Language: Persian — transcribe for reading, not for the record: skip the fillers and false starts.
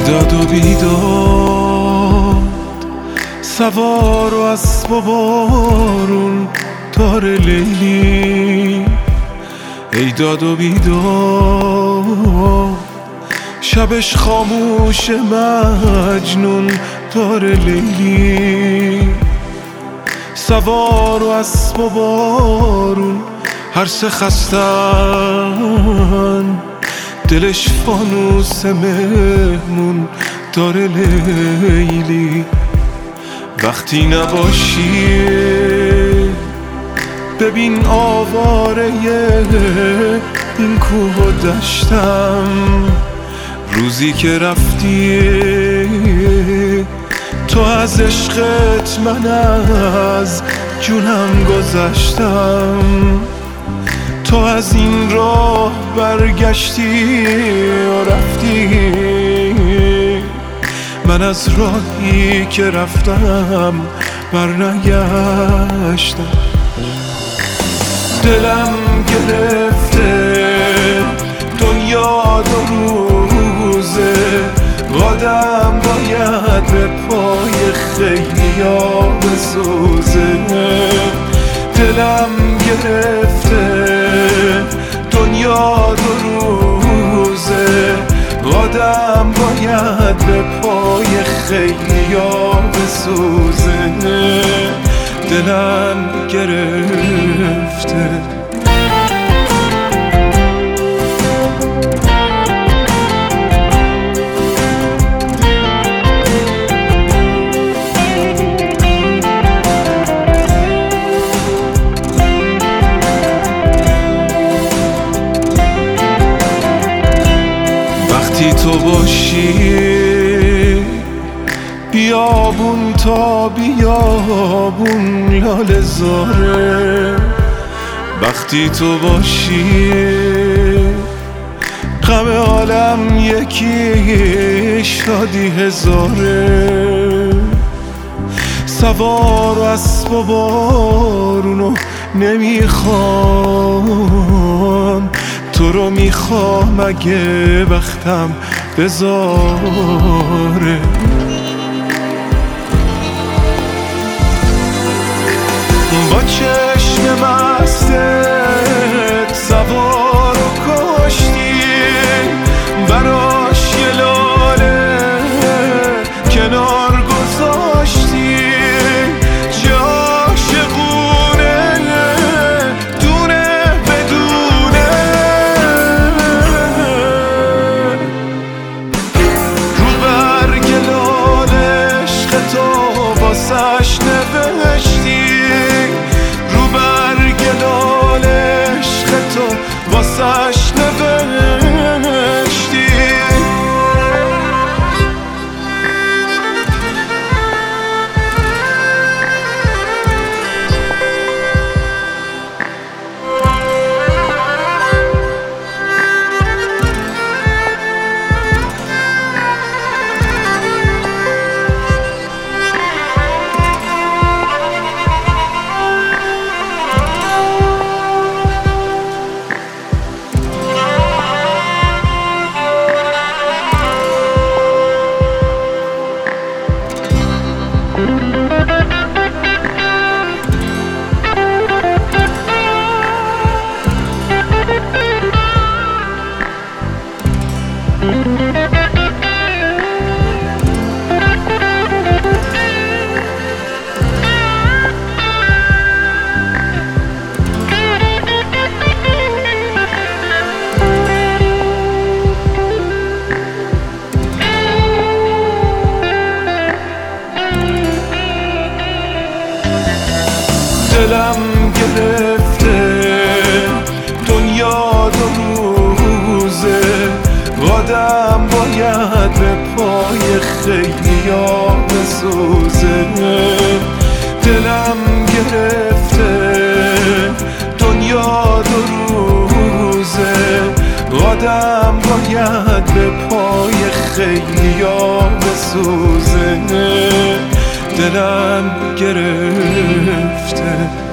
داد و بیداد، سوار و اسب و بارون داره لیلی. ای داد و بیداد، شبش خاموش مجنون داره لیلی. سوار و اسب و بارون هر سه خستن، دلش فانوس مهمون داره لیلی. وقتی نباشی ببین آواره این کوه و دشتم. روزی که رفتی تو از عشقت من از جونم گذشتم. تو از این راه برگشتی و رفتی، من از راهی که رفتم برنگشتم. دلم گرفته دنیا دو روزه، قدم باید به پای خیلیا بسوزه. دلم گرفته دنیا دو روزه، قدم باید به پای خیلیا بسوزه. دلم گرفته وقتی تو باشی بیابون تا بیابون لاله زاره. وقتی تو باشی غم عالم یکی شادی هزاره. سوار و اسب و بارونو نمیخوام، تو رو میخوام اگه وقتم بذاره. با چشم مستت سوار و کشتی، براش یه لاله کنار گذاشتی. چه عاشقونه دونه بدونه، رو برگ لاله عشق تو واسش نوشتی. واسش نوشتی. دلم گرفته دنیا دو روزه، قدم باید به پای خیلیا بسوزه. دلم گرفته دنیا دو روزه، قدم باید به پای خیلیا بسوزه. دلم گرفته